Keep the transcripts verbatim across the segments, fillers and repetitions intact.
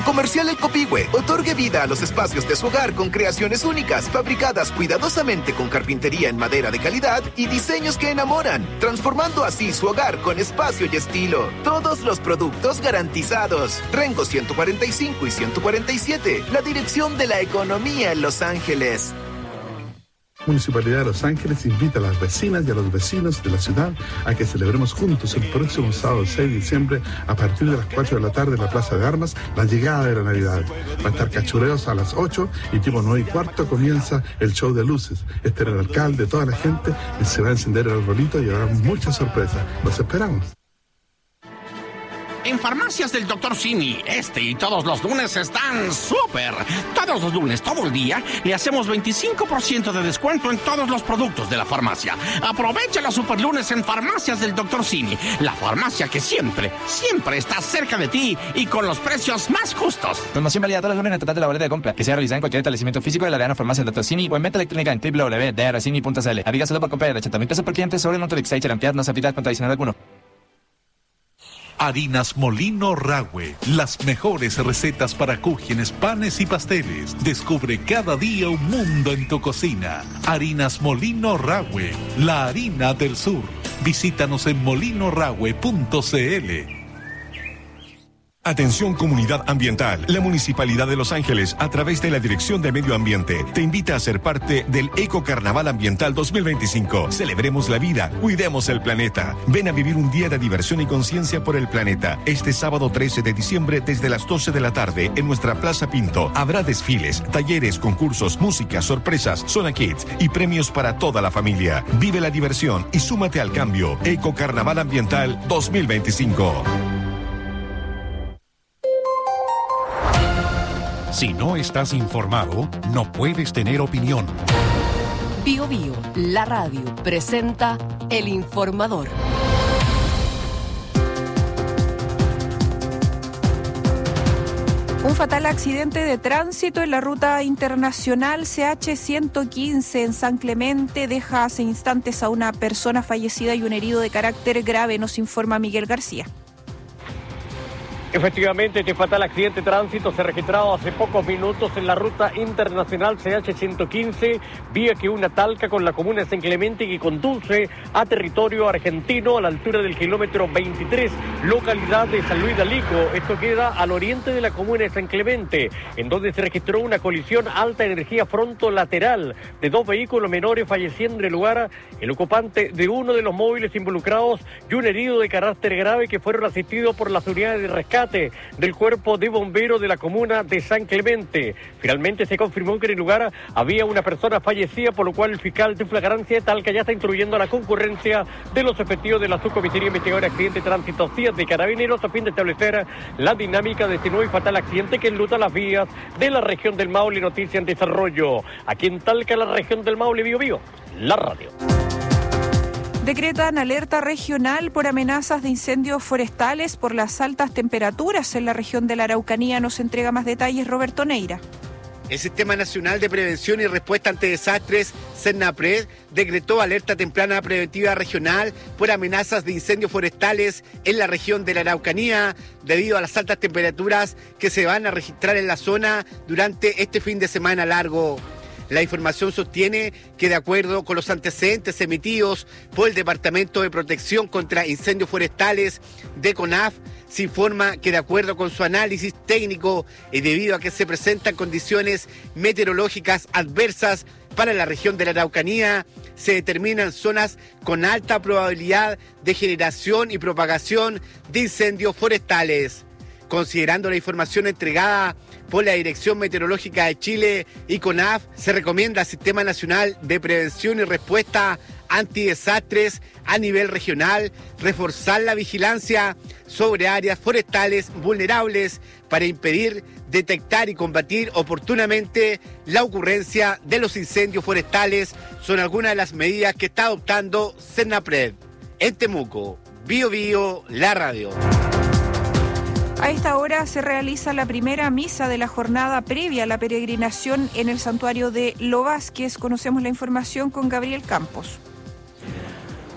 Comercial El Copihue otorgue vida a los espacios de su hogar con creaciones únicas, fabricadas cuidadosamente con carpintería en madera de calidad y diseños que enamoran, transformando así su hogar con espacio y estilo. Todos los productos garantizados. Rengo ciento cuarenta y cinco y ciento cuarenta y siete, la dirección de la economía en Los Ángeles. Municipalidad de Los Ángeles invita a las vecinas y a los vecinos de la ciudad a que celebremos juntos el próximo sábado seis de diciembre a partir de las cuatro de la tarde en la Plaza de Armas la llegada de la Navidad. Va a estar cachureos a las ocho y tipo nueve y cuarto comienza el show de luces. Este era el alcalde, toda la gente, y se va a encender el arbolito y habrá muchas sorpresas. Los esperamos. En Farmacias del doctor Simi, este y todos los lunes están súper. Todos los lunes, todo el día, le hacemos veinticinco por ciento de descuento en todos los productos de la farmacia. Aprovecha los super lunes en Farmacias del doctor Simi, la farmacia que siempre, siempre está cerca de ti y con los precios más justos. Promoción válida todos los lunes en el total de la boleta de compra, que sea realizada en cualquier establecimiento físico de la Arena Farmacia del doctor Simi o en venta electrónica en w w w punto d r simi punto c l. Aplica solo por compra de ochenta mil pesos por cliente sobre el monto de Excite, ampliar, no se aplica con tradicional alguno. Harinas Molino Rahue, las mejores recetas para cúgenes, panes y pasteles. Descubre cada día un mundo en tu cocina. Harinas Molino Rahue, la harina del sur. Visítanos en molino rahue punto c l. Atención comunidad ambiental. La Municipalidad de Los Ángeles, a través de la Dirección de Medio Ambiente, te invita a ser parte del Eco Carnaval Ambiental dos mil veinticinco. Celebremos la vida, cuidemos el planeta. Ven a vivir un día de diversión y conciencia por el planeta. Este sábado trece de diciembre desde las doce de la tarde en nuestra Plaza Pinto. Habrá desfiles, talleres, concursos, música, sorpresas, zona kids y premios para toda la familia. Vive la diversión y súmate al cambio. Eco Carnaval Ambiental dos mil veinticinco. Si no estás informado, no puedes tener opinión. Bio Bio, la radio, presenta El Informador. Un fatal accidente de tránsito en la ruta internacional C H ciento quince en San Clemente deja hace instantes a una persona fallecida y un herido de carácter grave, nos informa Miguel García. Efectivamente, este fatal accidente de tránsito se ha registrado hace pocos minutos en la ruta internacional C H ciento quince, vía que una talca con la comuna de San Clemente que conduce a territorio argentino a la altura del kilómetro veintitrés, localidad de San Luis de Alico. Esto queda al oriente de la comuna de San Clemente, en donde se registró una colisión alta energía frontolateral de dos vehículos menores, falleciendo en el lugar el ocupante de uno de los móviles involucrados y un herido de carácter grave que fueron asistidos por las unidades de rescate del cuerpo de bomberos de la comuna de San Clemente. Finalmente se confirmó que en el lugar había una persona fallecida, por lo cual el fiscal de flagrancia tal que ya está instruyendo a la concurrencia de los efectivos de la subcomisaría investigadora de accidente de tránsito C I A de Carabineros a fin de establecer la dinámica de este nuevo y fatal accidente que enluta las vías de la región del Maule. Noticia en desarrollo. Aquí en Talca, la región del Maule, Bio Bio, la radio. Decretan alerta regional por amenazas de incendios forestales por las altas temperaturas en la región de la Araucanía. Nos entrega más detalles Roberto Neira. El Sistema Nacional de Prevención y Respuesta ante Desastres, SENAPRED, decretó alerta temprana preventiva regional por amenazas de incendios forestales en la región de la Araucanía debido a las altas temperaturas que se van a registrar en la zona durante este fin de semana largo. La información sostiene que de acuerdo con los antecedentes emitidos por el Departamento de Protección contra Incendios Forestales de CONAF, se informa que de acuerdo con su análisis técnico y debido a que se presentan condiciones meteorológicas adversas para la región de la Araucanía, se determinan zonas con alta probabilidad de generación y propagación de incendios forestales. Considerando la información entregada por la Dirección Meteorológica de Chile y CONAF, se recomienda al Sistema Nacional de Prevención y Respuesta Antidesastres a nivel regional reforzar la vigilancia sobre áreas forestales vulnerables para impedir, detectar y combatir oportunamente la ocurrencia de los incendios forestales. Son algunas de las medidas que está adoptando SENAPRED. En Temuco, Bio Bio, la radio. A esta hora se realiza la primera misa de la jornada previa a la peregrinación en el santuario de Lo Vázquez. Conocemos la información con Gabriel Campos.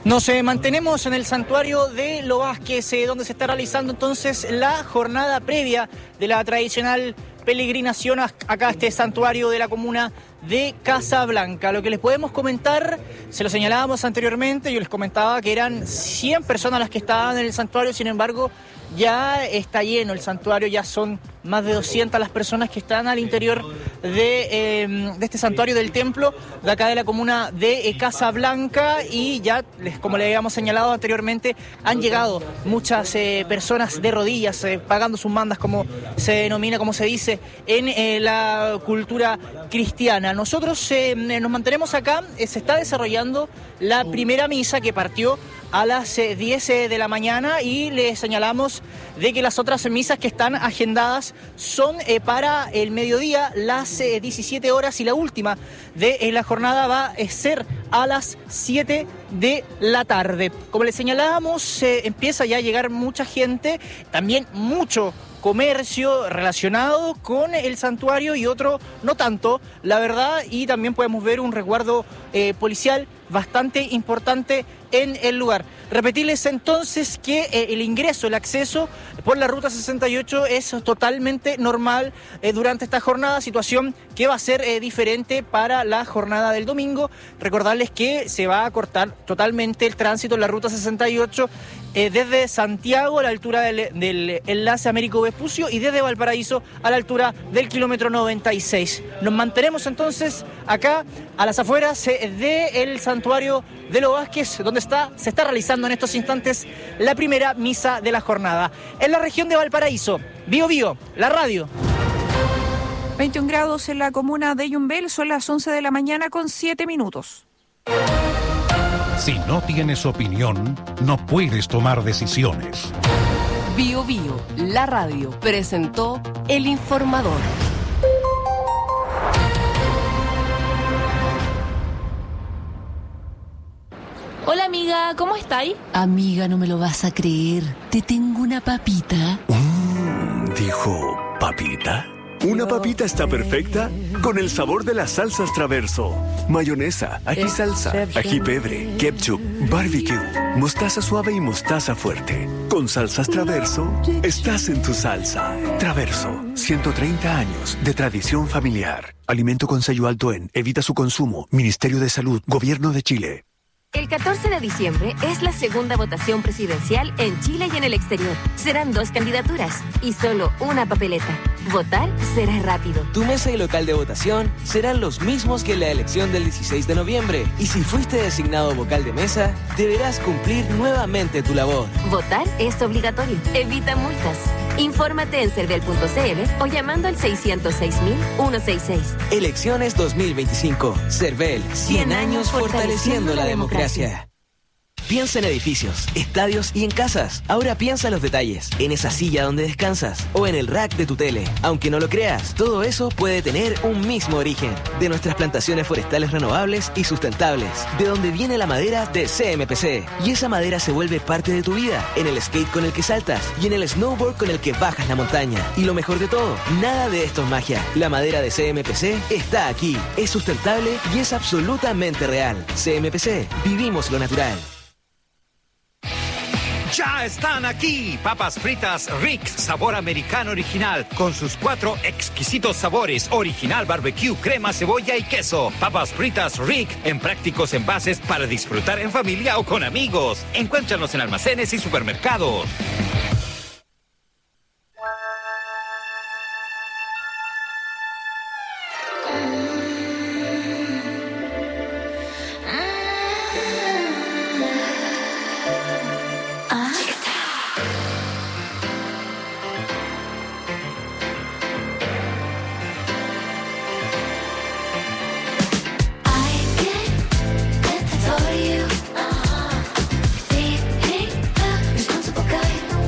Nos eh, mantenemos en el santuario de Lo Vázquez, eh, donde se está realizando entonces la jornada previa de la tradicional peregrinación acá a este santuario de la comuna de Casablanca. Lo que les podemos comentar, se lo señalábamos anteriormente, yo les comentaba que eran cien personas las que estaban en el santuario, sin embargo ya está lleno el santuario, ya son más de doscientas las personas que están al interior de, eh, de este santuario del templo de acá de la comuna de eh, Casablanca, y ya, les, como le habíamos señalado anteriormente, han llegado muchas eh, personas de rodillas, eh, pagando sus mandas, como se denomina, como se dice en eh, la cultura cristiana. Nosotros eh, nos mantenemos acá, eh, se está desarrollando la primera misa que partió a las eh, diez de la mañana, y le señalamos de que las otras misas que están agendadas son eh, para el mediodía, las eh, diecisiete horas, y la última de eh, la jornada va a ser a las siete de la tarde. Como les señalábamos, eh, empieza ya a llegar mucha gente, también mucho comercio relacionado con el santuario y otro no tanto, la verdad, y también podemos ver un resguardo eh, policial bastante importante en el lugar. Repetirles entonces que eh, el ingreso, el acceso por la ruta sesenta y ocho es totalmente normal eh, durante esta jornada, situación que va a ser eh, diferente para la jornada del domingo. Recordarles que se va a cortar totalmente el tránsito en la ruta sesenta y ocho eh, desde Santiago a la altura del, del enlace Américo Vespucio, y desde Valparaíso a la altura del kilómetro noventa y seis. Nos mantenemos entonces acá a las afueras eh, del santuario de Lo Vázquez, donde está, se está realizando en estos instantes la primera misa de la jornada. En la región de Valparaíso, Bío Bío, la radio. veintiún grados en la comuna de Yumbel, son las once de la mañana con siete minutos. Si no tienes opinión, no puedes tomar decisiones. Bío Bío, la radio, presentó El Informador. Hola amiga, ¿cómo estáis? Amiga, no me lo vas a creer. Te tengo una papita. Mm, dijo, ¿papita? Una papita está perfecta con el sabor de las salsas Traverso. Mayonesa, ají salsa, ají pebre, ketchup, barbecue, mostaza suave y mostaza fuerte. Con salsas Traverso, estás en tu salsa. Traverso, ciento treinta años de tradición familiar. Alimento con sello alto en Evita su consumo. Ministerio de Salud, Gobierno de Chile. El catorce de diciembre es la segunda votación presidencial en Chile y en el exterior. Serán dos candidaturas y solo una papeleta. Votar será rápido. Tu mesa y local de votación serán los mismos que en la elección del dieciséis de noviembre. Y si fuiste designado vocal de mesa, deberás cumplir nuevamente tu labor. Votar es obligatorio. Evita multas. Infórmate en cervel punto c l o llamando al seiscientos seis mil ciento sesenta y seis. Elecciones dos mil veinticinco. Cervel, cien años fortaleciendo la democracia. Piensa en edificios, estadios y en casas. Ahora piensa en los detalles, en esa silla donde descansas o en el rack de tu tele. Aunque no lo creas, todo eso puede tener un mismo origen. De nuestras plantaciones forestales renovables y sustentables. De donde viene la madera de C M P C. Y esa madera se vuelve parte de tu vida. En el skate con el que saltas y en el snowboard con el que bajas la montaña. Y lo mejor de todo, nada de esto es magia. La madera de C M P C está aquí. Es sustentable y es absolutamente real. C M P C, vivimos lo natural. Ya están aquí, papas fritas Rick, sabor americano original, con sus cuatro exquisitos sabores, original barbecue, crema, cebolla y queso. Papas fritas Rick, en prácticos envases para disfrutar en familia o con amigos. Encuéntranos en almacenes y supermercados. Responsible guy.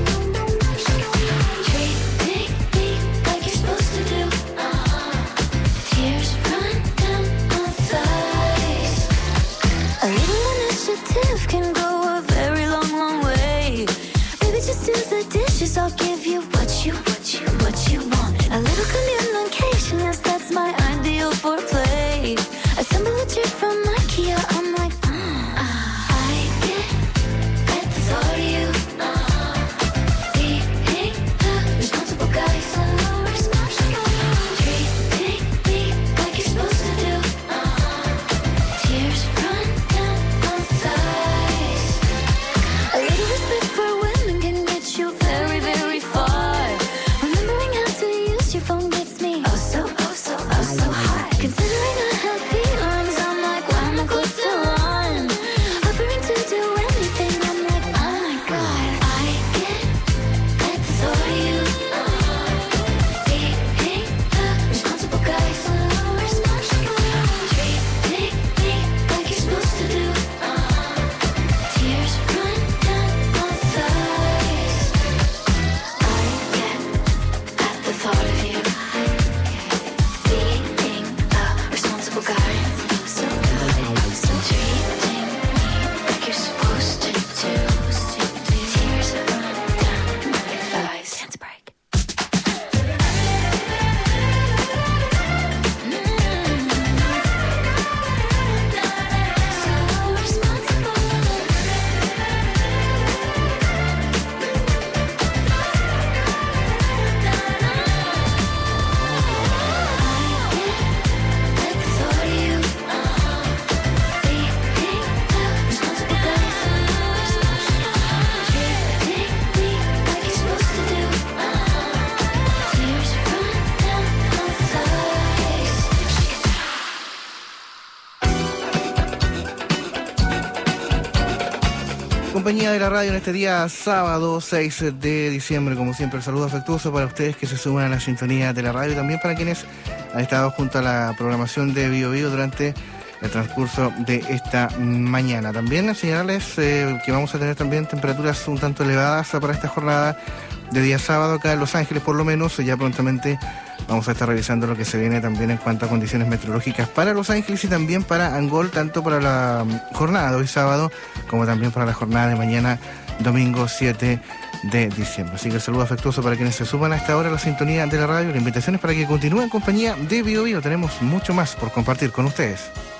Compañía de la radio en este día sábado seis de diciembre, como siempre el saludo afectuoso para ustedes que se suman a la sintonía de la radio y también para quienes han estado junto a la programación de Bio Bio durante el transcurso de esta mañana. También señalarles eh, que vamos a tener también temperaturas un tanto elevadas para esta jornada de día sábado acá en Los Ángeles, por lo menos. Ya prontamente vamos a estar revisando lo que se viene también en cuanto a condiciones meteorológicas para Los Ángeles y también para Angol, tanto para la jornada de hoy sábado como también para la jornada de mañana domingo siete de diciembre. Así que el saludo afectuoso para quienes se suman a esta hora a la sintonía de la radio. La invitación es para que continúen en compañía de Bio Bio. Tenemos mucho más por compartir con ustedes.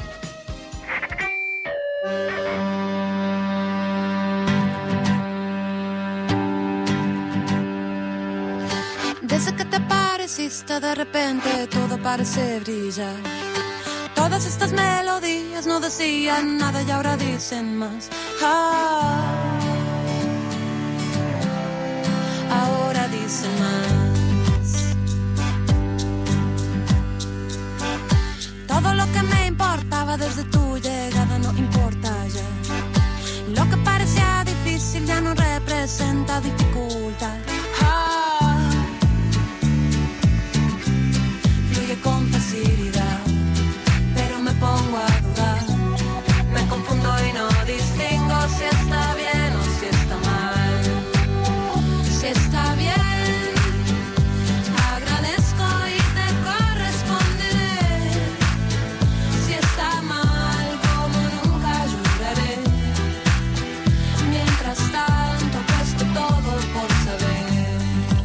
Desde que te apareciste de repente todo parece brillar. Todas estas melodías no decían nada y ahora dicen más. Ah, ahora dicen más. Todo lo que me importaba desde tu llegada no importa ya. Lo que parecía difícil ya no representa dificultad. Ah, fluye con facilidad, pero me pongo a dudar. Me confundo y no distingo si está bien o si está mal. Si está bien, agradezco y te corresponderé. Si está mal, como nunca lloraré. Mientras tanto, puesto todo por saber.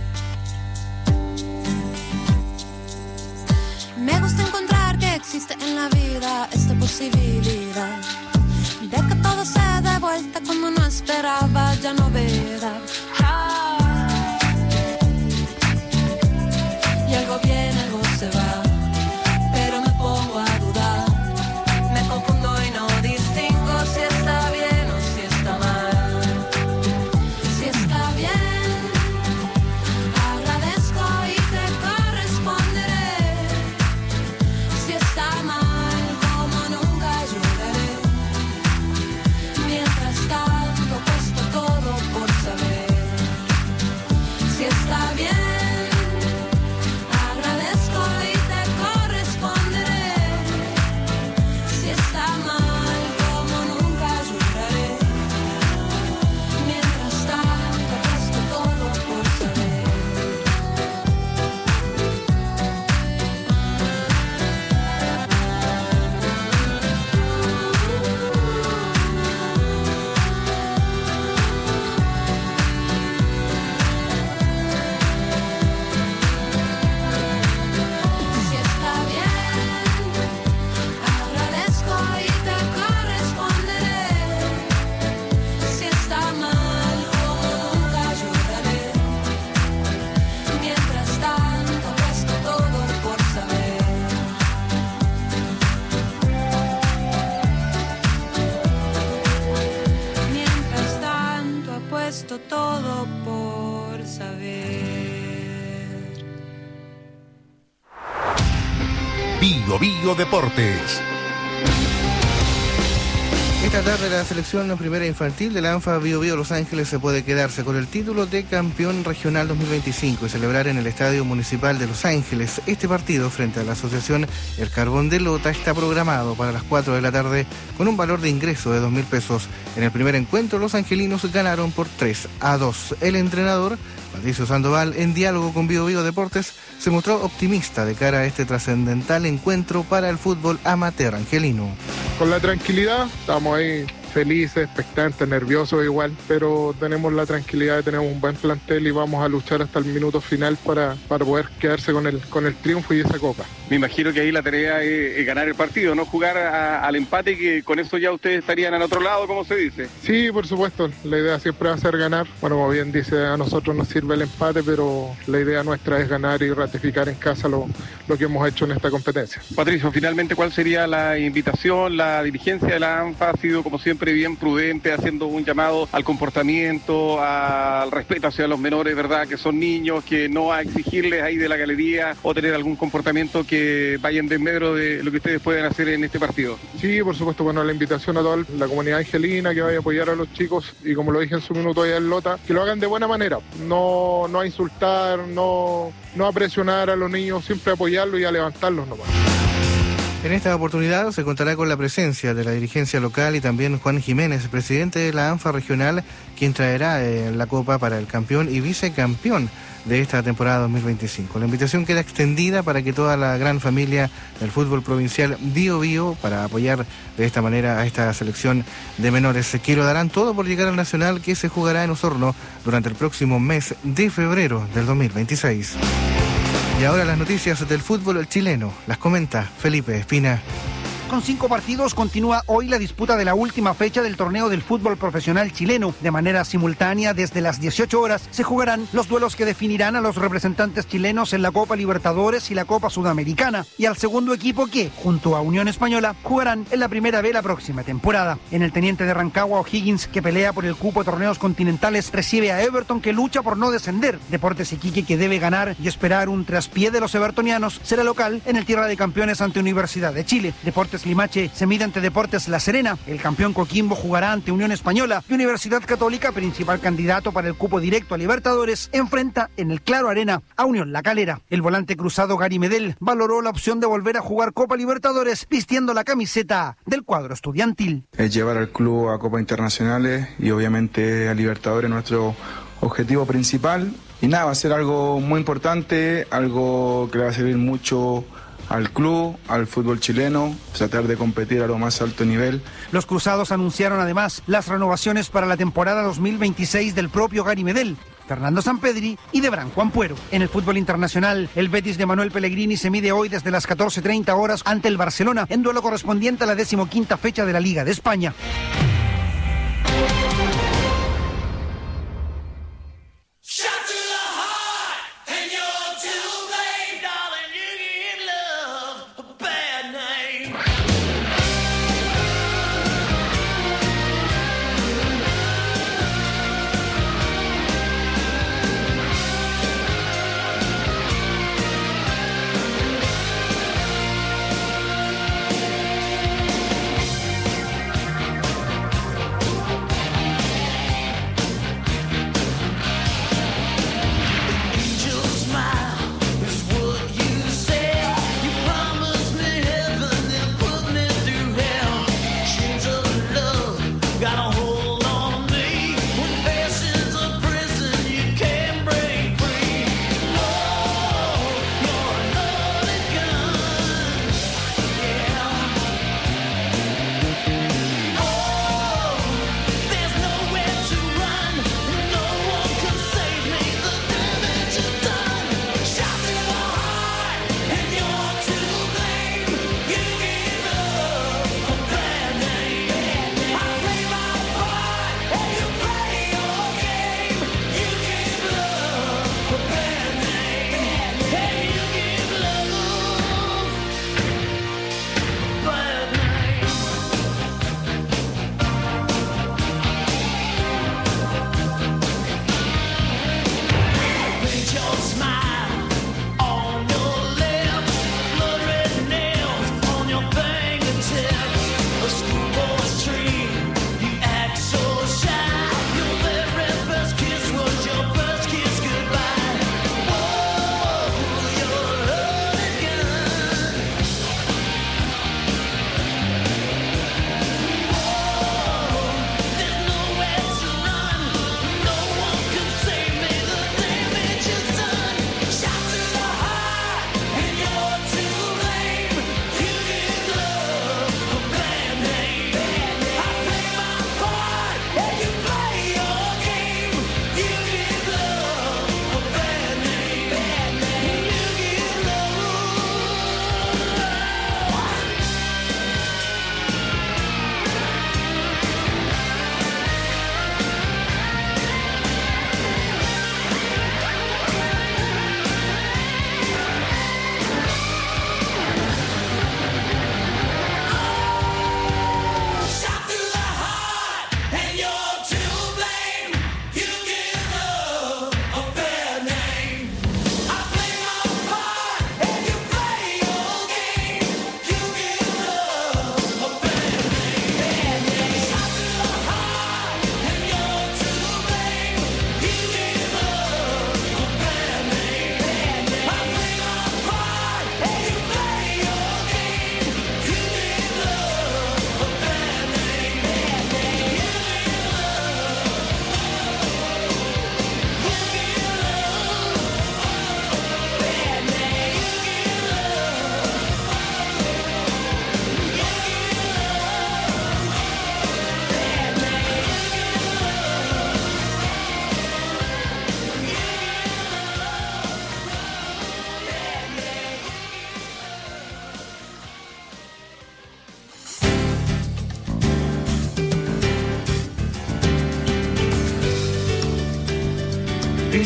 Me gusta encontrar que existe en la vida esta posibilidad de que todo se dé vuelta cuando no esperaba ya novedad. Ah, y algo viene, algo se va, pero me pongo a dudar. Me confundo y no distingo si está bien o si está mal. Si está bien, agradezco y te corresponderé. Si está mal, como nunca lloraré. Mientras tanto, puesto todo por saber. Si está bien, agradezco y te corresponderé. Si está mal, como nunca lloraré. Mientras tanto, puesto todo por saber. Si está bien, agradezco y te corresponderé. Si está mal, como nunca lloraré. Mientras tanto, puesto todo por saber. Mientras tanto, he puesto todo por saber. Bio Bio Deportes. Esta tarde la selección primera infantil de la ANFA Bio Bio Los Ángeles se puede quedarse con el título de campeón regional dos mil veinticinco y celebrar en el Estadio Municipal de Los Ángeles. Este partido frente a la asociación El Carbón de Lota está programado para las cuatro de la tarde con un valor de ingreso de dos mil pesos. En el primer encuentro los angelinos ganaron por tres a dos. El entrenador Patricio Sandoval, en diálogo con Bio Bio Deportes, se mostró optimista de cara a este trascendental encuentro para el fútbol amateur angelino. Con la tranquilidad, estamos ahí felices, expectantes, nerviosos igual, pero tenemos la tranquilidad de tener un buen plantel y vamos a luchar hasta el minuto final para, para poder quedarse con el, con el triunfo y esa copa. Me imagino que ahí la tarea es, es ganar el partido, no jugar a, al empate, que con eso ya ustedes estarían al otro lado, como se dice. Sí, por supuesto, la idea siempre va a ser ganar. Bueno, como bien dice, a nosotros nos sirve el empate, pero la idea nuestra es ganar y ratificar en casa lo, lo que hemos hecho en esta competencia. Patricio, finalmente, ¿cuál sería la invitación? La dirigencia de la ANFA ha sido, como siempre, siempre bien prudente, haciendo un llamado al comportamiento, al respeto hacia los menores, ¿verdad? Que son niños, que no a exigirles ahí de la galería o tener algún comportamiento que vaya en desmedro de lo que ustedes pueden hacer en este partido. Sí, por supuesto, bueno, la invitación a toda la comunidad angelina que vaya a apoyar a los chicos y como lo dije en su minuto allá en Lota, que lo hagan de buena manera, no, no a insultar, no, no a presionar a los niños, siempre apoyarlos y a levantarlos nomás. En esta oportunidad se contará con la presencia de la dirigencia local y también Juan Jiménez, presidente de la ANFA regional, quien traerá eh, la copa para el campeón y vicecampeón de esta temporada dos mil veinticinco. La invitación queda extendida para que toda la gran familia del fútbol provincial Bío Bío para apoyar de esta manera a esta selección de menores que lo darán todo por llegar al Nacional, que se jugará en Osorno durante el próximo mes de febrero del dos mil veintiséis. Y ahora las noticias del fútbol chileno las comenta Felipe Espina. Con cinco partidos continúa hoy la disputa de la última fecha del torneo del fútbol profesional chileno. De manera simultánea, desde las dieciocho horas, se jugarán los duelos que definirán a los representantes chilenos en la Copa Libertadores y la Copa Sudamericana, y al segundo equipo que, junto a Unión Española, jugarán en la primera B la próxima temporada. En el Teniente de Rancagua, O'Higgins, que pelea por el cupo a torneos continentales, recibe a Everton, que lucha por no descender. Deportes Iquique, que debe ganar y esperar un traspié de los evertonianos, será local en el Tierra de Campeones ante Universidad de Chile. Deportes Limache se mide ante Deportes La Serena. El campeón Coquimbo jugará ante Unión Española y Universidad Católica, principal candidato para el cupo directo a Libertadores, enfrenta en el Claro Arena a Unión La Calera. El volante cruzado Gary Medel valoró la opción de volver a jugar Copa Libertadores vistiendo la camiseta del cuadro estudiantil. Es llevar al club a Copas Internacionales y obviamente a Libertadores nuestro objetivo principal. Y nada, va a ser algo muy importante, algo que le va a servir mucho al club, al fútbol chileno, tratar de competir a lo más alto nivel. Los cruzados anunciaron además las renovaciones para la temporada dos mil veintiséis del propio Gary Medel, Fernando Sampedri y de Branco Ampuero. En el fútbol internacional, el Betis de Manuel Pellegrini se mide hoy desde las catorce treinta horas ante el Barcelona, en duelo correspondiente a la decimoquinta fecha de la Liga de España.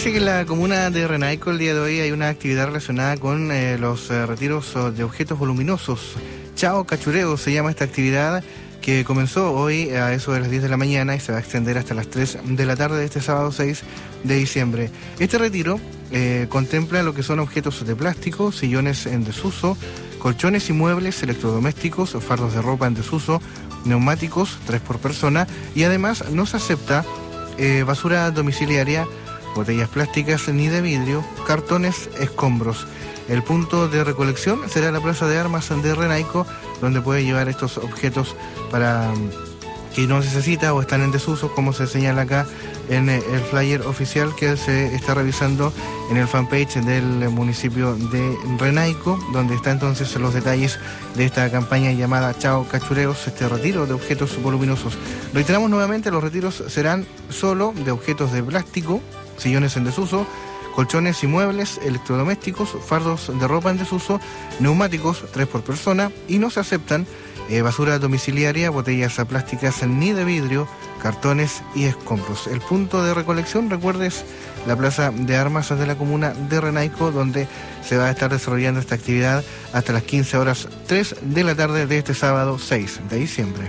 Dice que en la comuna de Renaico el día de hoy hay una actividad relacionada con eh, los eh, retiros de objetos voluminosos. Chao Cachureo se llama esta actividad, que comenzó hoy a eso de las diez de la mañana y se va a extender hasta las tres de la tarde de este sábado seis de diciembre. Este retiro eh, contempla lo que son objetos de plástico, sillones en desuso, colchones y muebles electrodomésticos, fardos de ropa en desuso, neumáticos, tres por persona, y además no se acepta eh, basura domiciliaria, botellas plásticas ni de vidrio, cartones, escombros. El punto de recolección será la Plaza de Armas de Renaico, donde puede llevar estos objetos para que no necesita o están en desuso, como se señala acá en el flyer oficial que se está revisando en el fanpage del municipio de Renaico, donde están entonces los detalles de esta campaña llamada Chao Cachureos, este retiro de objetos voluminosos. Reiteramos nuevamente, los retiros serán solo de objetos de plástico, sillones en desuso, colchones y muebles electrodomésticos, fardos de ropa en desuso, neumáticos, tres por persona, y no se aceptan eh, basura domiciliaria, botellas plásticas ni de vidrio, cartones y escombros. El punto de recolección, recuerdes, la Plaza de Armas de la comuna de Renaico, donde se va a estar desarrollando esta actividad hasta las quince horas tres de la tarde de este sábado seis de diciembre.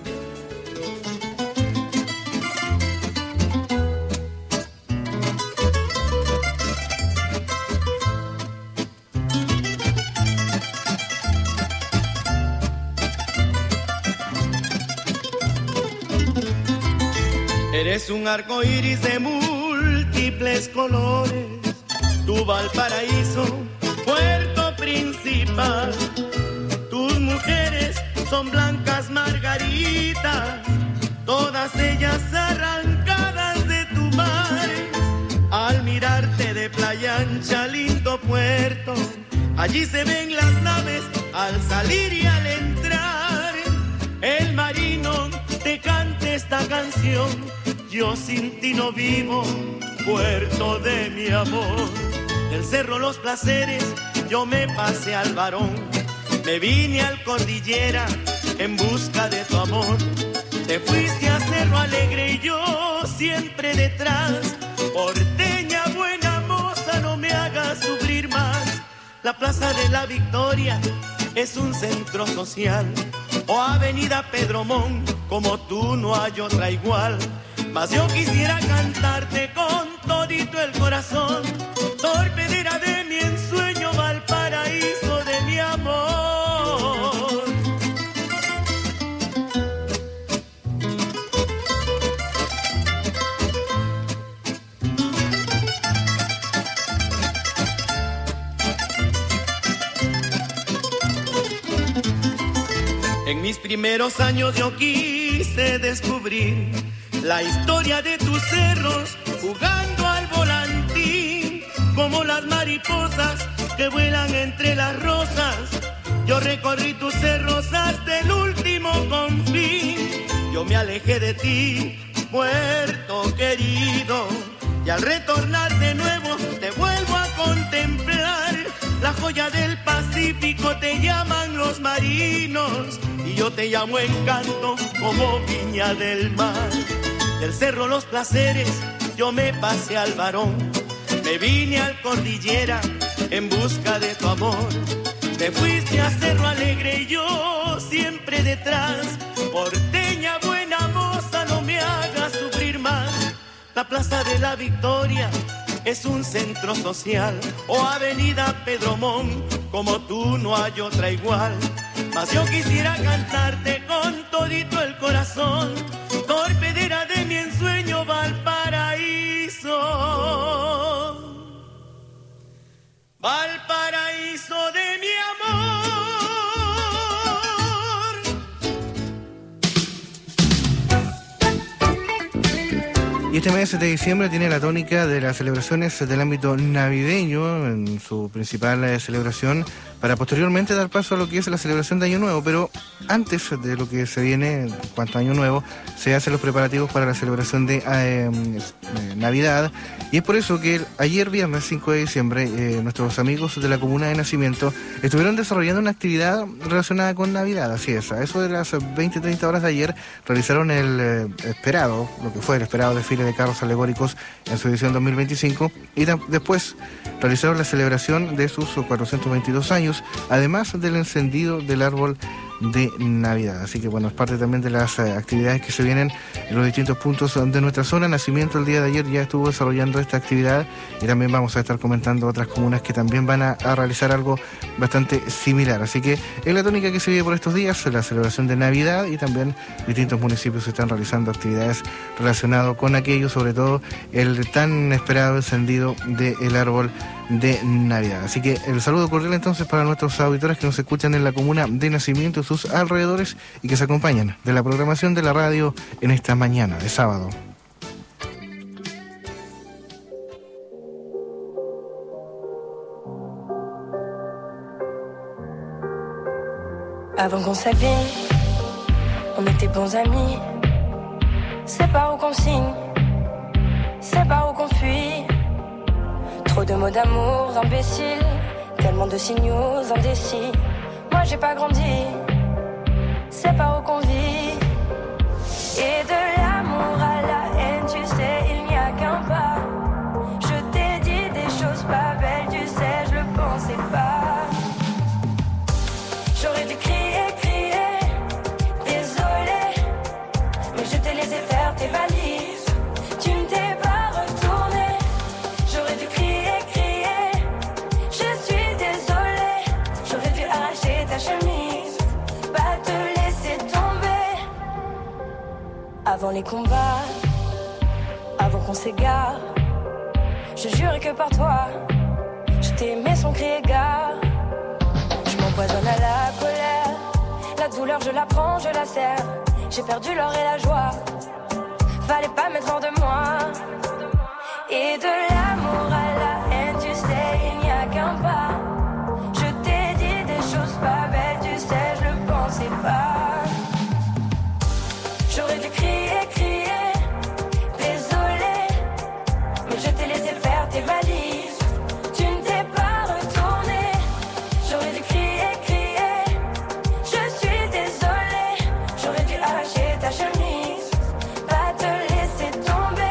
Eres un arco iris de múltiples colores, tu Valparaíso, puerto principal. Tus mujeres son blancas margaritas, todas ellas arrancadas de tu mar. Al mirarte de playa ancha, lindo puerto, allí se ven las naves al salir y al entrar. El marino te canta esta canción: yo sin ti no vivo, puerto de mi amor. Del cerro Los Placeres yo me pasé al Barón, me vine al Cordillera en busca de tu amor. Te fuiste a Cerro Alegre y yo siempre detrás. Porteña buena moza, no me hagas sufrir más. La Plaza de la Victoria es un centro social, o Avenida Pedro Mon, como tú no hay otra igual. Mas yo quisiera cantarte con todito el corazón, torpedera de mi ensueño, Valparaíso de mi amor. En mis primeros años yo quise descubrir la historia de tus cerros, jugando al volantín, como las mariposas que vuelan entre las rosas. Yo recorrí tus cerros hasta el último confín. Yo me alejé de ti, puerto querido, y al retornar de nuevo te vuelvo a contemplar. La joya del Pacífico te llaman los marinos, y yo te llamo encanto como viña del mar. Del cerro Los Placeres yo me pasé al Barón, me vine al Cordillera en busca de tu amor. Te fuiste a Cerro Alegre y yo siempre detrás. Porteña buena moza, no me hagas sufrir más. La Plaza de la Victoria es un centro social, o Avenida Pedro Mon, como tú no hay otra igual. Mas yo quisiera cantarte con todito el corazón, torpedera de mi ensueño, Valparaíso, Valparaíso de mi amor. Y este mes de diciembre tiene la tónica de las celebraciones del ámbito navideño. En su principal celebración para posteriormente dar paso a lo que es la celebración de Año Nuevo. Pero antes de lo que se viene en cuanto a Año Nuevo, se hacen los preparativos para la celebración de eh, Navidad, y es por eso que ayer viernes cinco de diciembre eh, nuestros amigos de la comuna de Nacimiento estuvieron desarrollando una actividad relacionada con Navidad. Así es, a eso de las veinte treinta horas de ayer realizaron el eh, esperado, lo que fue el esperado desfile de carros alegóricos en su edición dos mil veinticinco, y después realizaron la celebración de sus cuatrocientos veintidós años, además del encendido del árbol de Navidad. Así que bueno, es parte también de las eh, actividades que se vienen en los distintos puntos de nuestra zona. Nacimiento el día de ayer ya estuvo desarrollando esta actividad, y también vamos a estar comentando otras comunas que también van a, a realizar algo bastante similar. Así que es la tónica que se vive por estos días, la celebración de Navidad, y también distintos municipios están realizando actividades relacionadas con aquello, sobre todo el tan esperado encendido del árbol de Navidad. Así que el saludo cordial entonces para nuestros auditores que nos escuchan en la comuna de Nacimiento y sus alrededores, y que se acompañan de la programación de la radio en esta mañana de sábado. Avant qu'on s'abîme, on était bons amis. C'est pas où qu'on signe, c'est pas où qu'on fuit. Trop de mots d'amour imbéciles, tellement de signaux indécis. Moi j'ai pas grandi, c'est pas où qu'on vit. Et de l'amour à la haine, tu sais, il n'y a qu'un pas. Je t'ai dit des choses pas belles, tu sais, je le pensais pas. J'aurais dû crier, crier, désolé, mais je t'ai laissé faire tes valises. Tu ne t'es pas retourné. J'aurais dû crier, crier, je suis désolée. J'aurais dû arracher ta chemise, pas te laisser tomber. Avant les combats, avant qu'on s'égare, je jurais que par toi, je t'aimais sans crier gare. Je m'empoisonne à la colère, la douleur je la prends, je la serre. J'ai perdu l'or et la joie, fallait pas mettre hors de moi. Et de l'amour à la haine, tu sais, il n'y a qu'un pas. Je t'ai dit des choses pas belles, tu sais, je le pensais pas. J'aurais dû crier, crier, désolé, mais je t'ai laissé faire tes valises. Tu ne t'es pas retourné. J'aurais dû crier, crier, je suis désolée. J'aurais dû arracher ta chemise, pas te laisser tomber.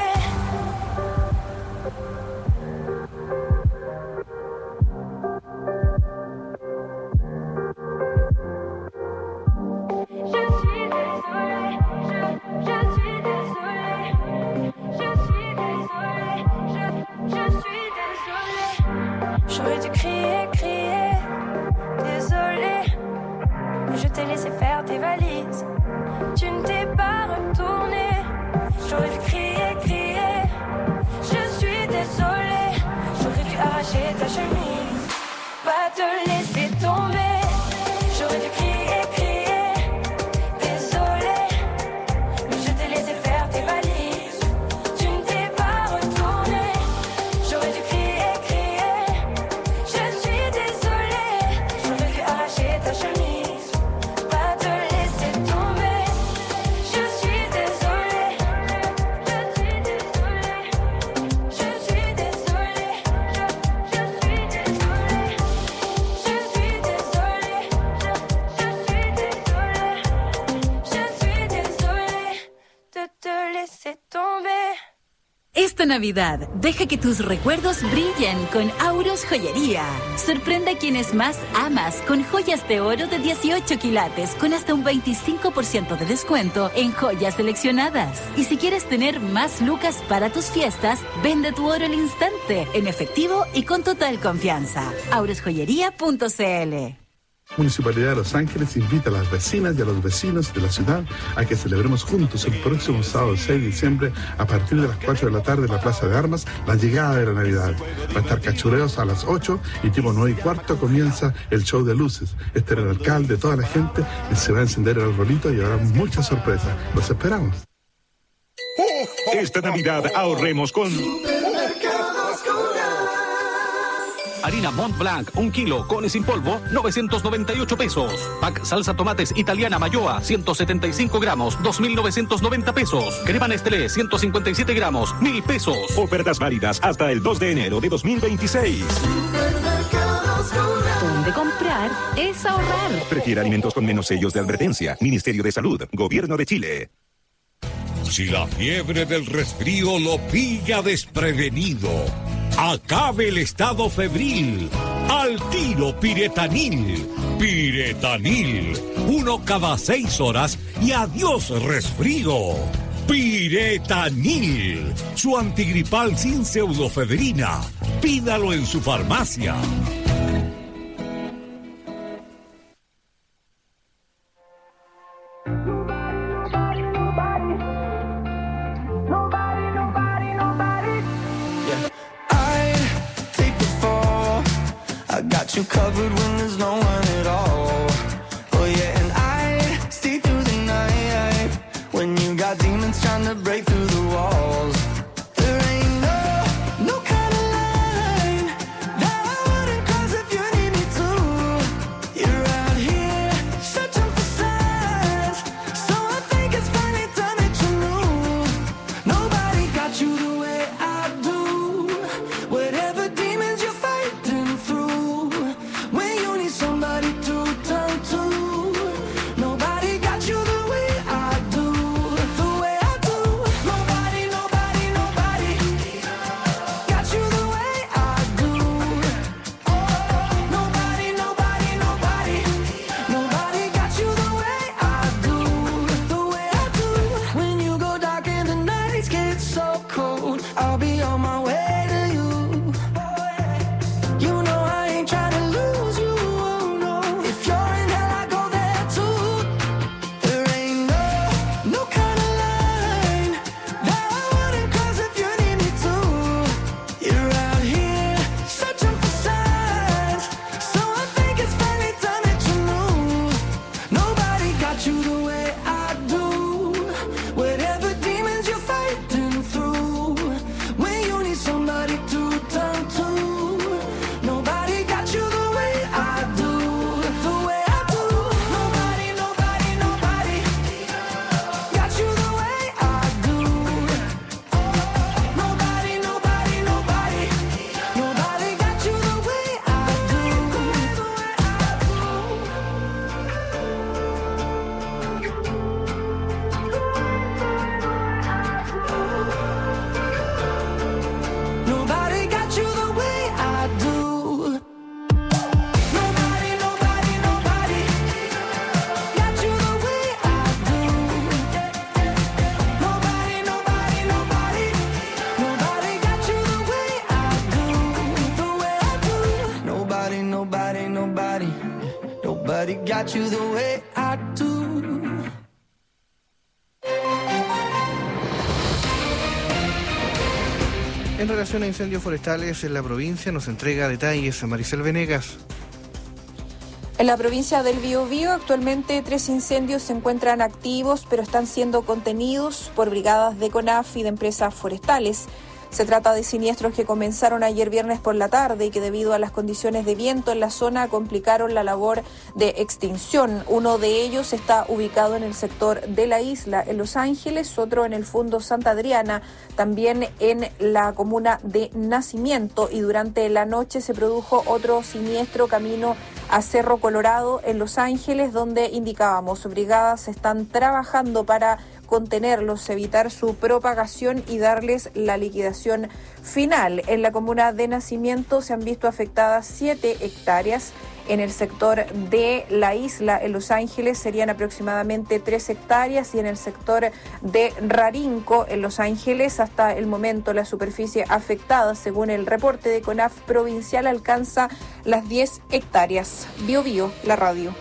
J'aurais dû crier, crier, désolé, mais je t'ai laissé faire tes valises. Tu ne t'es pas retourné. J'aurais dû crier, crier, je suis désolée. J'aurais dû arracher ta chemise, pas te laisser tomber. J'aurais dû crier, crier, désolé, mais je t'ai laissé faire tes valises. Tu ne t'es pas retourné. J'aurais dû crier, crier, je suis désolée. J'aurais dû arracher ta chemise, pas te laisser tomber. Je suis désolée, je suis désolée, je suis désolée, je, je suis désolée, je suis désolée, je, je suis désolée, je suis désolée de te laisser tomber. Esta Navidad, deja que tus recuerdos brillen con Auros Joyería. Sorprende a quienes más amas con joyas de oro de dieciocho quilates con hasta un veinticinco por ciento de descuento en joyas seleccionadas. Y si quieres tener más lucas para tus fiestas, vende tu oro al instante, en efectivo y con total confianza. auros joyería punto c l. Municipalidad de Los Ángeles invita a las vecinas y a los vecinos de la ciudad a que celebremos juntos el próximo sábado seis de diciembre a partir de las cuatro de la tarde en la Plaza de Armas la llegada de la Navidad. Va a estar cachureos a las ocho y tipo nueve y cuarto comienza el show de luces. Este era el alcalde, toda la gente, y se va a encender el arbolito y habrá muchas sorpresas. Los esperamos. Esta Navidad ahorremos con... Harina Mont Blanc, un kilo, cones sin polvo, novecientos noventa y ocho pesos. Pack salsa tomates italiana Mayoa, ciento setenta y cinco gramos, dos mil novecientos noventa pesos. Crema Nestlé, ciento cincuenta y siete gramos, mil pesos. Ofertas válidas hasta el dos de enero de dos mil veintiséis. Donde comprar es ahorrar. Prefiere alimentos con menos sellos de advertencia. Ministerio de Salud, Gobierno de Chile. Si la fiebre del resfrío lo pilla desprevenido, acabe el estado febril. Al tiro Piretanil. Piretanil. Uno cada seis horas y adiós resfrío. Piretanil. Su antigripal sin pseudofedrina. Pídalo en su farmacia. You covered when there's no one at all. Oh yeah, and I stay through the night when you got demons trying to break through the walls. There ain't no, no kind of line that I wouldn't cross if you need me to. You're out here searching for signs, so I think it's finally time that you knew. Nobody got you the way I do. Whatever demons you're fighting through. Somebody to turn to. Nobody got you the way I do, the way I do. Nobody, nobody, nobody got you the way I do. Nobody, nobody, nobody, nobody got you the way I do, the way I do. When you go dark and the nights get so cold, I'll be on my way to you. You know I ain't trying to lose you. Got you the way I do. En relación a incendios forestales en la provincia, nos entrega detalles Maricel Venegas. En la provincia del Biobío, actualmente tres incendios se encuentran activos, pero están siendo contenidos por brigadas de CONAF y de empresas forestales. Se trata de siniestros que comenzaron ayer viernes por la tarde y que debido a las condiciones de viento en la zona complicaron la labor de extinción. Uno de ellos está ubicado en el sector de la isla, en Los Ángeles, otro en el Fundo Santa Adriana, también en la comuna de Nacimiento, y durante la noche se produjo otro siniestro camino a Cerro Colorado en Los Ángeles, donde indicábamos, brigadas están trabajando para contenerlos, evitar su propagación y darles la liquidación final. En la comuna de Nacimiento se han visto afectadas siete hectáreas. En el sector de la isla, en Los Ángeles, serían aproximadamente tres hectáreas, y en el sector de Rarinco, en Los Ángeles, hasta el momento la superficie afectada, según el reporte de CONAF provincial, alcanza las diez hectáreas. Bio Bio, la radio.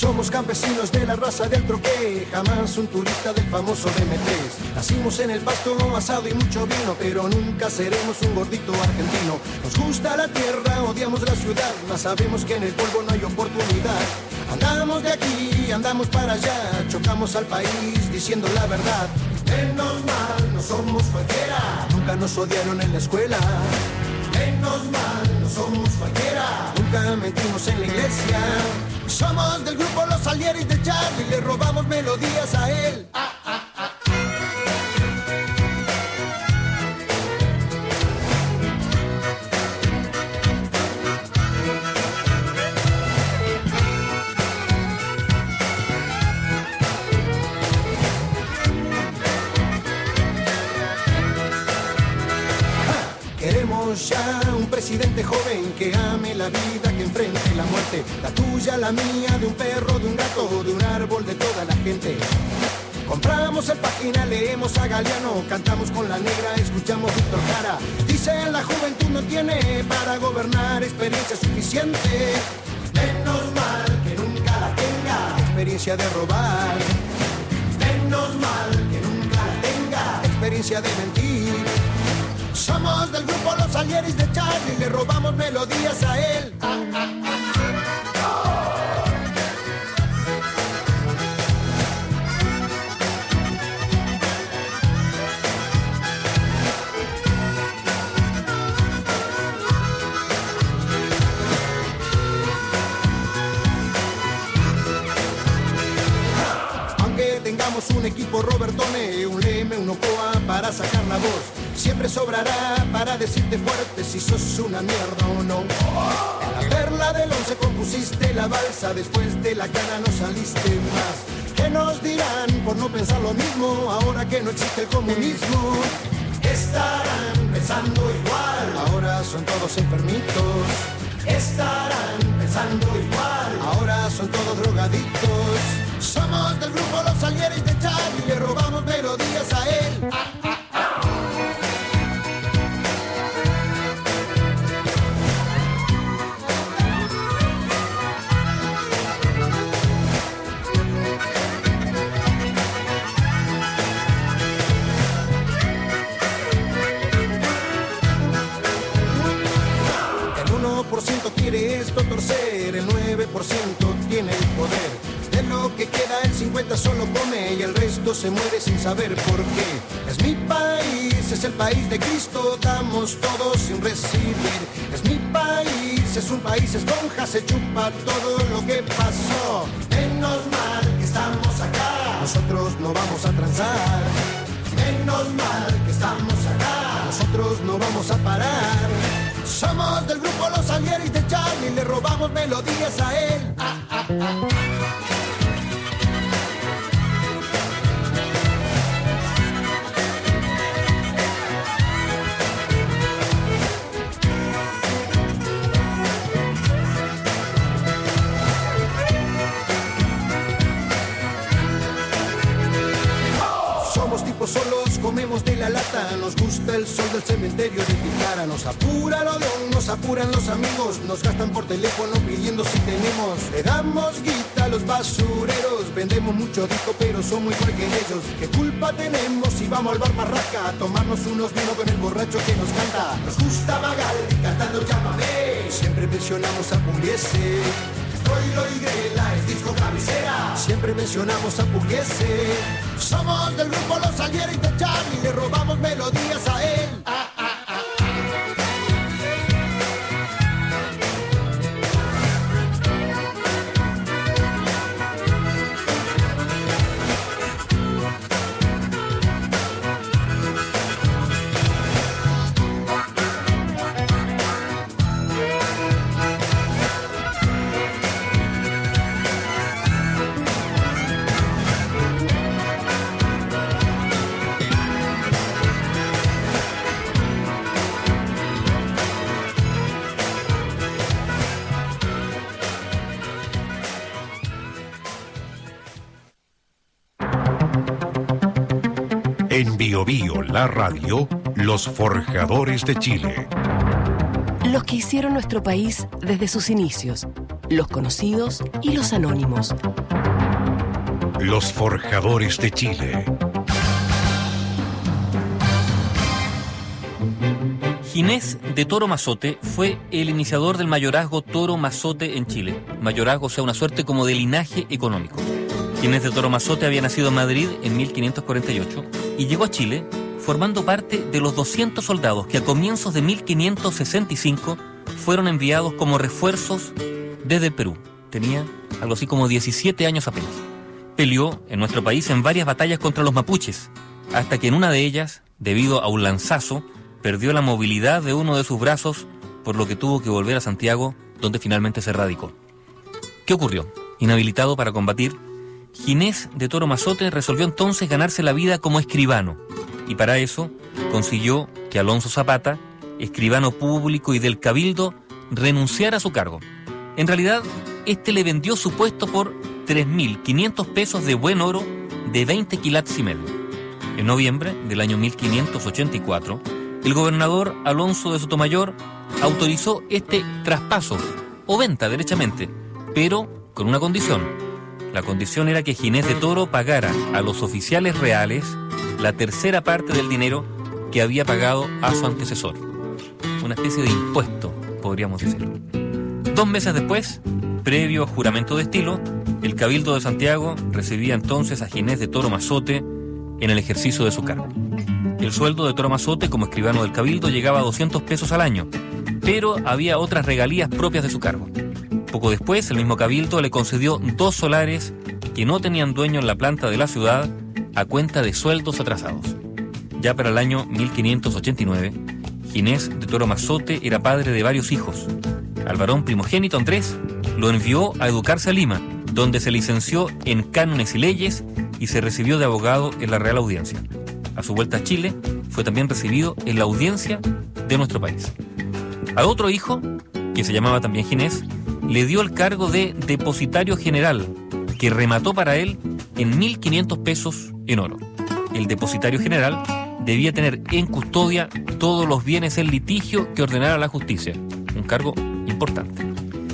Somos campesinos de la raza del troqué, jamás un turista del famoso B M tres. Nacimos en el pasto, asado y mucho vino, pero nunca seremos un gordito argentino. Nos gusta la tierra, odiamos la ciudad, mas sabemos que en el polvo no hay oportunidad. Andamos de aquí, andamos para allá, chocamos al país diciendo la verdad. Menos mal, no somos cualquiera, nunca nos odiaron en la escuela. Menos mal, no somos cualquiera, nunca mentimos en la iglesia. Somos del grupo Los Salieris de Charlie, le robamos melodías a él. Ah, ah, ah. Queremos ya un presidente joven que ame la vida, que enfrente la muerte. La tuya, la mía, de un perro, de un gato, de un árbol, de toda la gente. Compramos el Página, leemos a Galeano, cantamos con la negra, escuchamos Víctor Jara. Dicen la juventud no tiene para gobernar experiencia suficiente. Menos mal que nunca la tenga, experiencia de robar. Menos mal que nunca la tenga, experiencia de mentir. Somos del grupo Los Salieris de Charlie, le robamos melodías a él. Ah, ah, ah. Aunque tengamos un equipo Robertone, un Leme, un Ocoa para sacar la voz, siempre sobrará para decirte fuerte si sos una mierda o no. En la perla del once compusiste la balsa, después de la cara no saliste más. ¿Qué nos dirán por no pensar lo mismo ahora que no existe el comunismo? Estarán pensando igual, ahora son todos enfermitos. Estarán pensando igual, ahora son todos drogadictos. Somos del grupo Los Salieris de Charlie, le robamos melodías a él. Ah, ah. Quiere esto torcer, el nueve por ciento tiene el poder. De lo que queda el cincuenta por ciento solo come y el resto se muere sin saber por qué. Es mi país, es el país de Cristo, damos todos sin recibir. Es mi país, es un país esponja, se chupa todo lo que pasó. Menos mal que estamos acá, nosotros no vamos a transar. Menos mal que estamos acá, nosotros no vamos a parar. Somos del grupo Los Salieris de Charlie, le robamos melodías a él. Ah, ah, ah. Solos comemos de la lata, nos gusta el sol del cementerio de Ticara. Nos apura el odón, nos apuran los amigos, nos gastan por teléfono pidiendo si tenemos. Le damos guita a los basureros, vendemos mucho disco pero somos igual que ellos. ¿Qué culpa tenemos si vamos al bar Barraca a tomarnos unos vinos con el borracho que nos canta? Nos gusta Magaldi cantando Llámame, siempre mencionamos a Pugliese. Troilo y Grela es disco cabecera, siempre mencionamos a Pugliese. Somos del grupo Los Salieris de Charlie, le robamos melodías a él. Ah, ah, ah. En Bio Bio, la radio, los forjadores de Chile. Los que hicieron nuestro país desde sus inicios. los conocidos y los anónimos. Los Forjadores de Chile. Ginés de Toro Mazote fue el iniciador del mayorazgo Toro Mazote en Chile. Mayorazgo, o sea, una suerte como de linaje económico. Ginés de Toro Mazote había nacido en Madrid en mil quinientos cuarenta y ocho y llegó a Chile formando parte de los doscientos soldados que a comienzos de mil quinientos sesenta y cinco fueron enviados como refuerzos desde el Perú. Tenía algo así como diecisiete años apenas. Peleó en nuestro país en varias batallas contra los mapuches, hasta que en una de ellas, debido a un lanzazo, perdió la movilidad de uno de sus brazos, por lo que tuvo que volver a Santiago, donde finalmente se radicó. ¿Qué ocurrió? Inhabilitado para combatir, Ginés de Toro Mazote resolvió entonces ganarse la vida como escribano, y para eso consiguió que Alonso Zapata, escribano público y del Cabildo, renunciara a su cargo. En realidad, este le vendió su puesto por tres mil quinientos pesos de buen oro de veinte quilates y medio. En noviembre del año mil quinientos ochenta y cuatro, el gobernador Alonso de Sotomayor autorizó este traspaso, o venta derechamente, pero con una condición. La condición era que Ginés de Toro pagara a los oficiales reales la tercera parte del dinero que había pagado a su antecesor. Una especie de impuesto, podríamos decirlo. Dos meses después, previo juramento de estilo, el Cabildo de Santiago recibía entonces a Ginés de Toro Mazote en el ejercicio de su cargo. El sueldo de Toro Mazote como escribano del Cabildo llegaba a doscientos pesos al año, pero había otras regalías propias de su cargo. Poco después, el mismo Cabildo le concedió dos solares que no tenían dueño en la planta de la ciudad a cuenta de sueldos atrasados. Ya para el año mil quinientos ochenta y nueve, Ginés de Toro Mazote era padre de varios hijos. Al varón primogénito Andrés lo envió a educarse a Lima, donde se licenció en cánones y leyes y se recibió de abogado en la Real Audiencia. A su vuelta a Chile, fue también recibido en la audiencia de nuestro país. A otro hijo, que se llamaba también Ginés, le dio el cargo de depositario general, que remató para él en mil quinientos pesos en oro. El depositario general debía tener en custodia todos los bienes en litigio que ordenara la justicia, un cargo importante.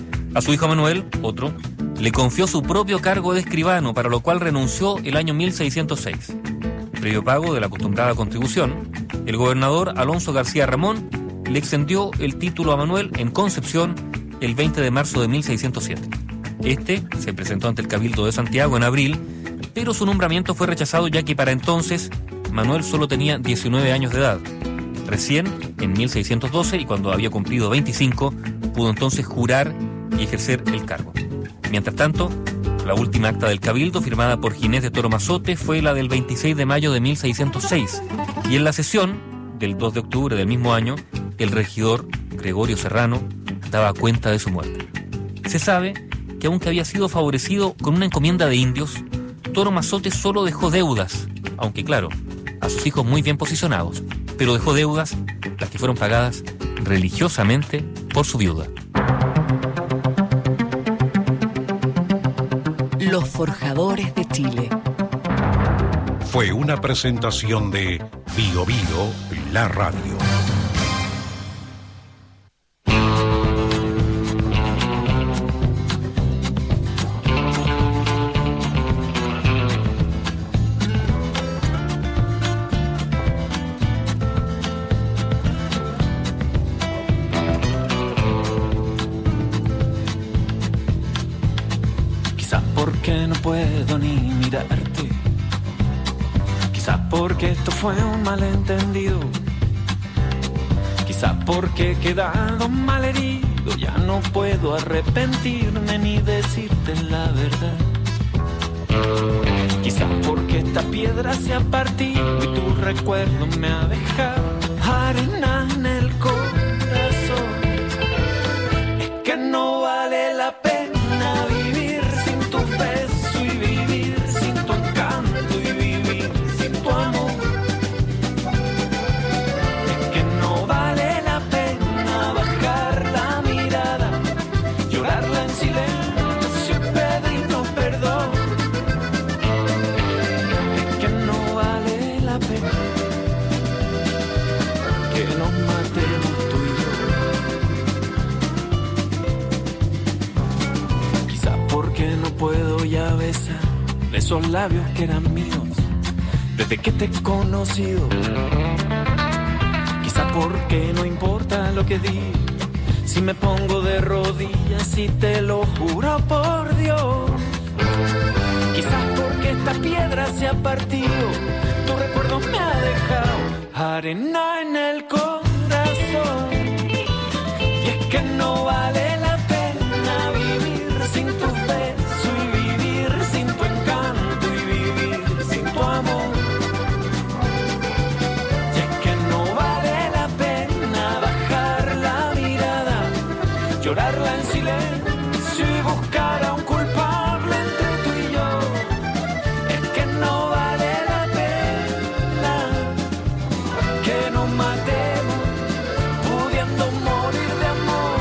A su hijo Manuel, otro, le confió su propio cargo de escribano, para lo cual renunció el año mil seiscientos seis. Previo pago de la acostumbrada contribución, el gobernador Alonso García Ramón le extendió el título a Manuel en Concepción el veinte de marzo de mil seiscientos siete. Este se presentó ante el Cabildo de Santiago en abril, pero su nombramiento fue rechazado ya que para entonces Manuel solo tenía diecinueve años de edad. Recién, en mil seiscientos doce, y cuando había cumplido veinticinco, pudo entonces jurar y ejercer el cargo. Mientras tanto, la última acta del Cabildo, firmada por Ginés de Toro Mazote, fue la del veintiséis de mayo de mil seiscientos seis, y en la sesión del dos de octubre del mismo año, el regidor Gregorio Serrano daba cuenta de su muerte. Se sabe que aunque había sido favorecido con una encomienda de indios, Toro Mazote solo dejó deudas, aunque claro, a sus hijos muy bien posicionados, pero dejó deudas, las que fueron pagadas religiosamente por su viuda. Los Forjadores de Chile. Fue una presentación de Bio Bio, la radio. puedo ni mirarte. Quizás porque esto fue un malentendido. Quizás porque he quedado mal herido. Ya no puedo arrepentirme ni decirte la verdad. Quizás porque esta piedra se ha partido y tu recuerdo me ha dejado arena en el corazón. Es que no vale la pena vivir sin tu beso y vivir sin tu encanto y vivir sin tu amor. Es que no vale la pena bajar la mirada, llorarla en silencio y pedirnos perdón. Es que no vale la pena que nos matemos tú y yo. porque no puedo ya besar esos labios que eran míos desde que te he conocido. Quizá porque no importa lo que diga, si me pongo de rodillas y te lo juro por Dios. Quizás porque esta piedra se ha partido, tu recuerdo me ha dejado arena en el corazón. Y es que no vale la pena vivir sin tu beso y vivir sin tu encanto y vivir sin tu amor. Y es que no vale la pena bajar la mirada, llorarla en silencio y buscar a un culpable entre tú y yo. Es que no vale la pena que nos matemos pudiendo morir de amor.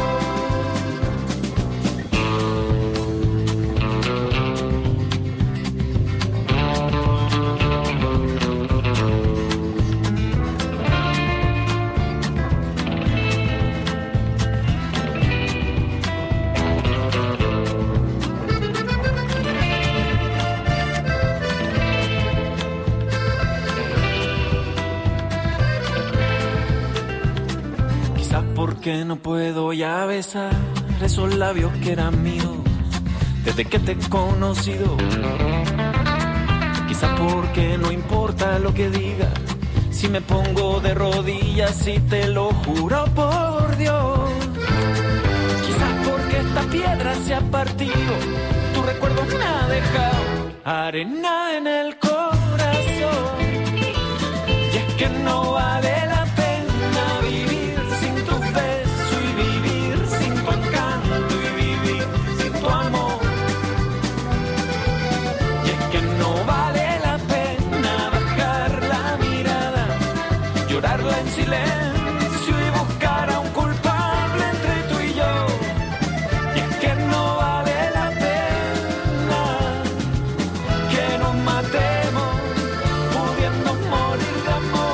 Quizás porque no puedo ya besar esos labios que eran míos desde que te he conocido. Quizás porque no importa lo que diga, si me pongo de rodillas y te lo juro por Dios. Quizás porque esta piedra se ha partido, tu recuerdo me ha dejado arena en el corazón. Y es que no vale la pena vivir sin tu beso y vivir sin tu encanto y vivir sin tu amor. Y es que no vale la pena bajar la mirada, llorarla en silencio y buscar a un culpable entre tú y yo. Y es que no vale la pena que nos matemos pudiendo morir de amor.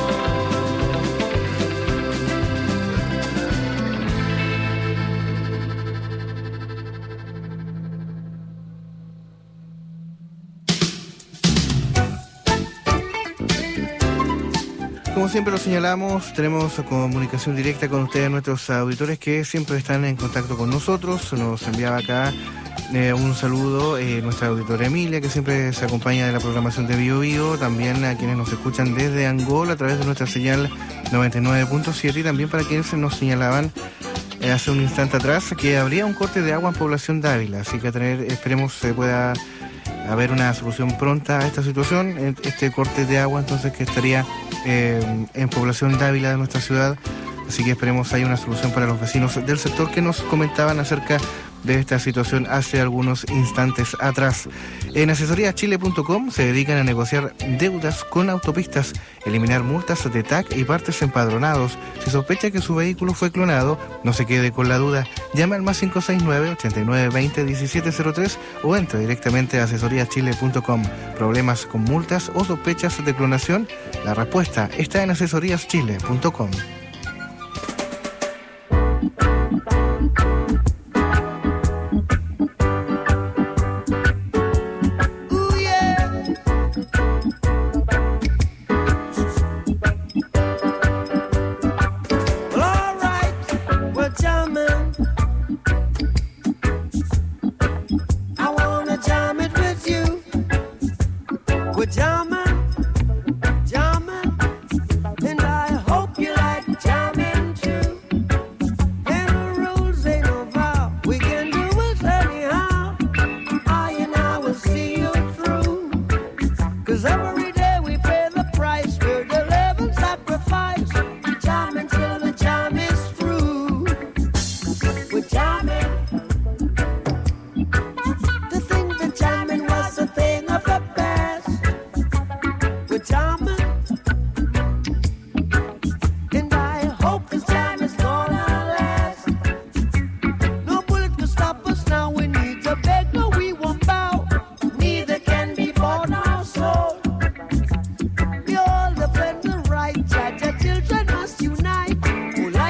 Como siempre lo señalamos, tenemos comunicación directa con ustedes, nuestros auditores que siempre están en contacto con nosotros. Nos enviaba acá eh, un saludo eh, nuestra auditora Emilia, que siempre se acompaña de la programación de Bio Bio, también a quienes nos escuchan desde Angola a través de nuestra señal noventa y nueve punto siete, y también para quienes nos señalaban eh, hace un instante atrás que habría un corte de agua en población Dávila, así que a tener, esperemos se pueda haber una solución pronta a esta situación, este corte de agua entonces que estaría eh, en población Dávila de nuestra ciudad, así que esperemos haya una solución para los vecinos del sector que nos comentaban acerca de esta situación hace algunos instantes atrás. En asesorías chile punto com se dedican a negociar deudas con autopistas, eliminar multas de T A C y partes empadronados. Si sospecha que su vehículo fue clonado, no se quede con la duda. Llame al más cinco seis nueve, ochenta y nueve, veinte, diecisiete cero tres o entre directamente a asesorías chile punto com. ¿Problemas con multas o sospechas de clonación? La respuesta está en asesorías chile punto com.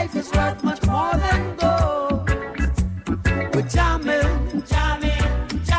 Jamming, jamming,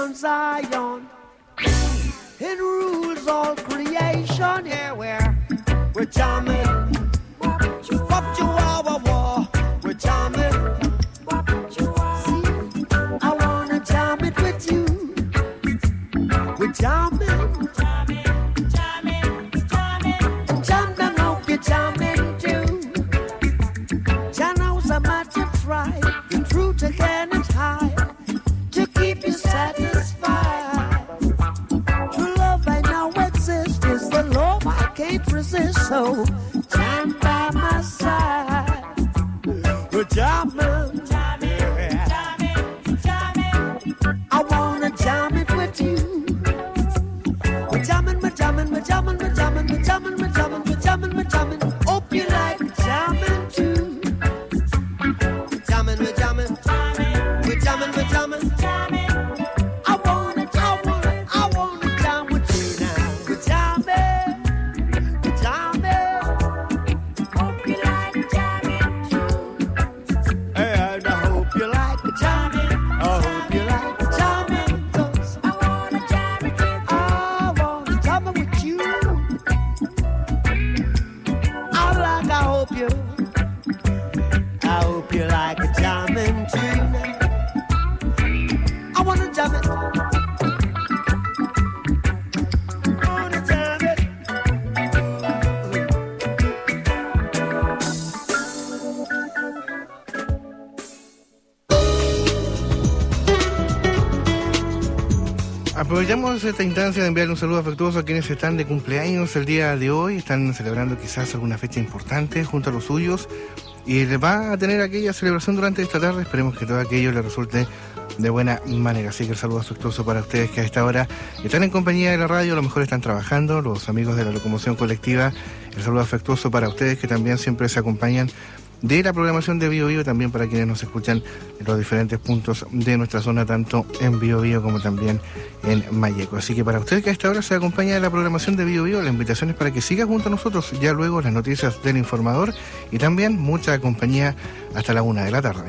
Mount Zion. It rules all creation. Yeah, we're, we're jamming. Wop chihuahua wah. We're jamming. See, I wanna jam it with you. We're jamming. Jamming, jamming, jamming. Jam down, hope you're jamming too. Janos, I'm at your try. The truth again is high. To keep you satisfied. True love I know exists. Is the love I can't resist. So jam by my side. We're jamming. Jamming, jamming, jamming. I wanna jam it with you. We're jamming, we're jamming, we're jamming, we're jamming, we're jamming, we're jamming, we're jamming, we're jamming. Hope you like jamming too. We're jamming, we're jamming, we're jamming, we're jamming. I wanna, I wanna, I wanna jam with you now. We're jamming, we're jamming. Hope you like jamming too. And I hope you like jamming. I hope you like jamming. 'Cause I wanna jam with you. I wanna jam with you. I like, I hope you, I hope you like jamming too. I wanna jam it. I wanna jam it. Aprovechamos esta instancia de enviarle un saludo afectuoso a quienes están de cumpleaños el día de hoy, están celebrando quizás alguna fecha importante junto a los suyos y les va a tener aquella celebración durante esta tarde. Esperemos que todo aquello les resulte de buena manera. Así que el saludo afectuoso para ustedes que a esta hora están en compañía de la radio, a lo mejor están trabajando, los amigos de la locomoción colectiva. El saludo afectuoso para ustedes que también siempre se acompañan de la programación de Bio Bio, también para quienes nos escuchan en los diferentes puntos de nuestra zona, tanto en Bio Bio como también en Malleco. Así que para ustedes que a esta hora se acompaña de la programación de Bio Bio, la invitación es para que siga junto a nosotros, ya luego las noticias del informador y también mucha compañía hasta la una de la tarde.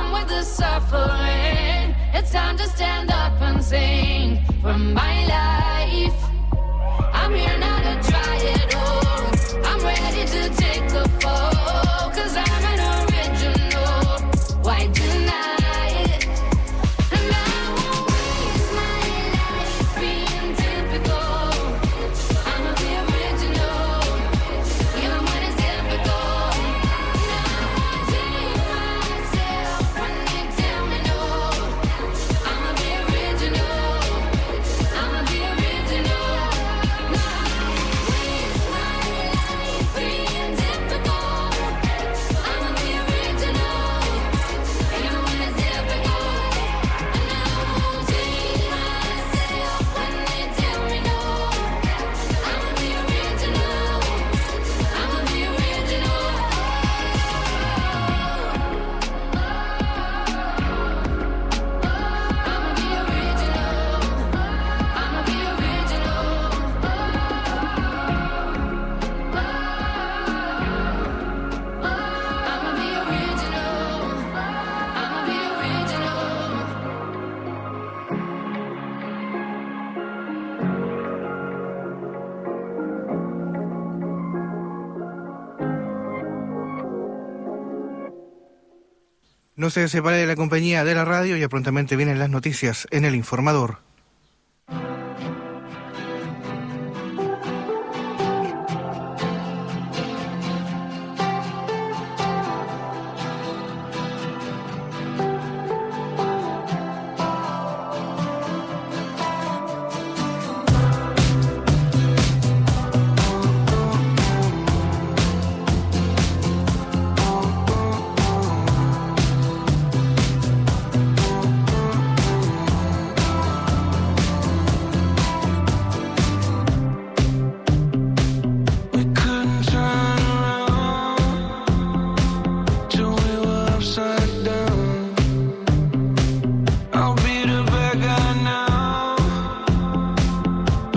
It's time to stand up and sing for my life. No se separe de la compañía de la radio, ya prontamente vienen las noticias en El Informador.